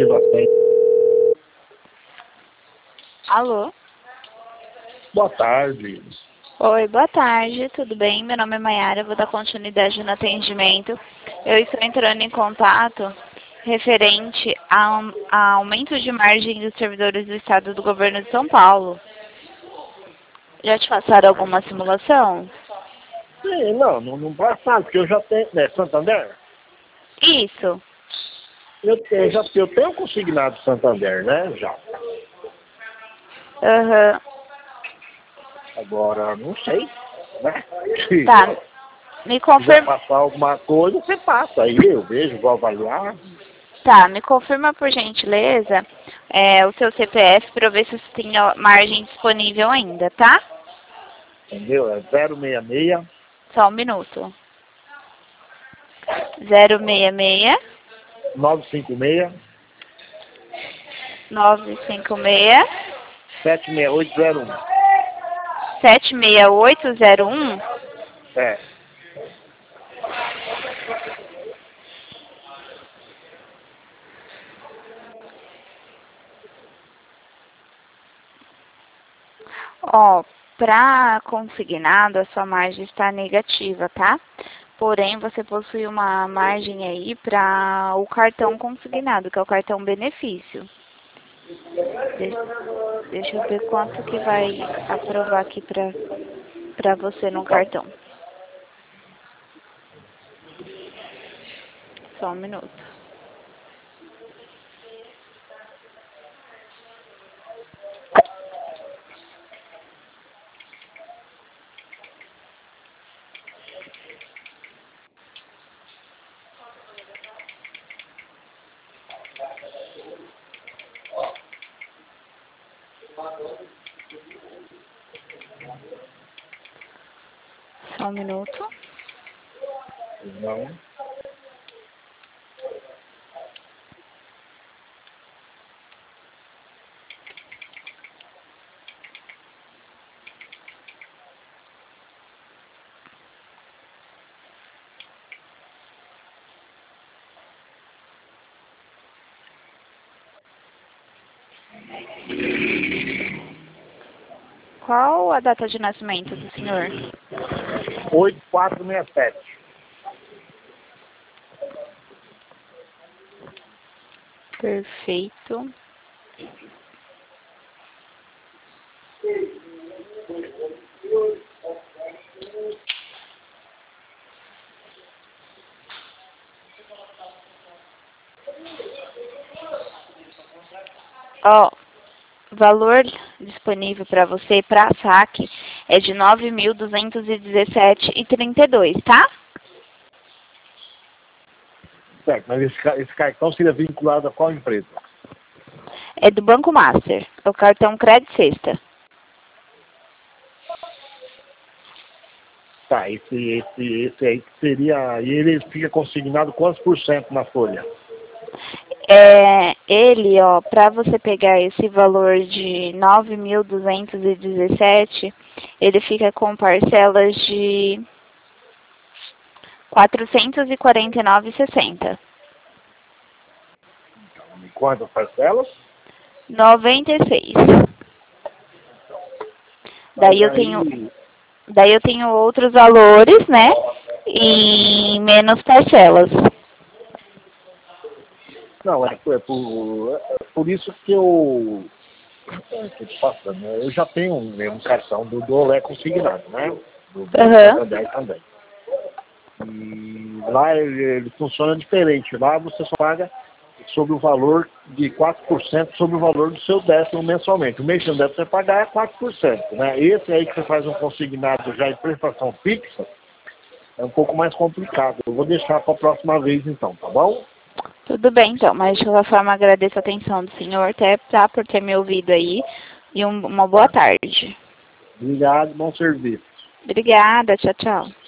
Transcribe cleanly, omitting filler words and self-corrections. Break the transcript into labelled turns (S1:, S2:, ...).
S1: bastante.
S2: Alô?
S1: Boa tarde.
S2: Oi, boa tarde, tudo bem? Meu nome é Mayara, vou dar continuidade no atendimento. Eu estou entrando em contato referente a aumento de margem dos servidores do Estado do Governo de São Paulo. Já te passaram alguma simulação?
S1: Sim, não passaram, porque eu já tenho, né, Santander?
S2: Isso.
S1: Eu tenho consignado Santander, né, já.
S2: Aham.
S1: Agora, não sei, né? Se
S2: Tá, me
S1: quiser
S2: confirma.
S1: passar alguma coisa, você passa aí, eu vejo, vou avaliar.
S2: Tá, me confirma por gentileza o seu CPF para eu ver se você tem a margem disponível ainda, tá?
S1: Entendeu? É 066
S2: Só um minuto. 066
S1: 956
S2: 956
S1: 76801.
S2: 76801.
S1: É.
S2: Ó, para consignado, a sua margem está negativa, tá? Porém, você possui uma margem aí para o cartão consignado, que é o cartão benefício. Deixa eu ver quanto que vai aprovar aqui para você no
S1: Então,
S2: cartão. Só um minuto. Só um minuto.
S1: não.
S2: Qual a data de nascimento do senhor?
S1: 8467.
S2: Perfeito. Ó, valor disponível para você para saque é de 9.217,32, tá?
S1: Certo, mas esse cartão seria vinculado a qual empresa?
S2: É do Banco Master, é o cartão Crédito Sexta.
S1: Tá, esse aí que seria. E ele fica consignado quantos por cento na folha?
S2: Ele, ó, para você pegar esse valor de 9.217, ele fica com parcelas de 449,60.
S1: Em quantas parcelas?
S2: 96.
S1: Mas
S2: Daí eu tenho,
S1: aí.
S2: daí eu tenho outros valores, né? E menos parcelas.
S1: Não, é por isso que eu. Tô te passando, né? Eu já tenho um cartão do Olé consignado, né? Do Banco
S2: Aham.
S1: Santander também. E lá ele funciona diferente. Lá você só paga sobre o valor de 4% sobre o valor do seu décimo mensalmente. O mês que não deve você pagar é 4%, né? Esse aí que você faz um consignado já em prestação fixa é um pouco mais complicado. Eu vou deixar para a próxima vez então, tá bom?
S2: Tudo bem, então. Mas de qualquer forma, agradeço a atenção do senhor, até por ter me ouvido aí. E uma boa
S1: Tá.
S2: tarde.
S1: Obrigado, bom serviço.
S2: Obrigada. Tchau, tchau.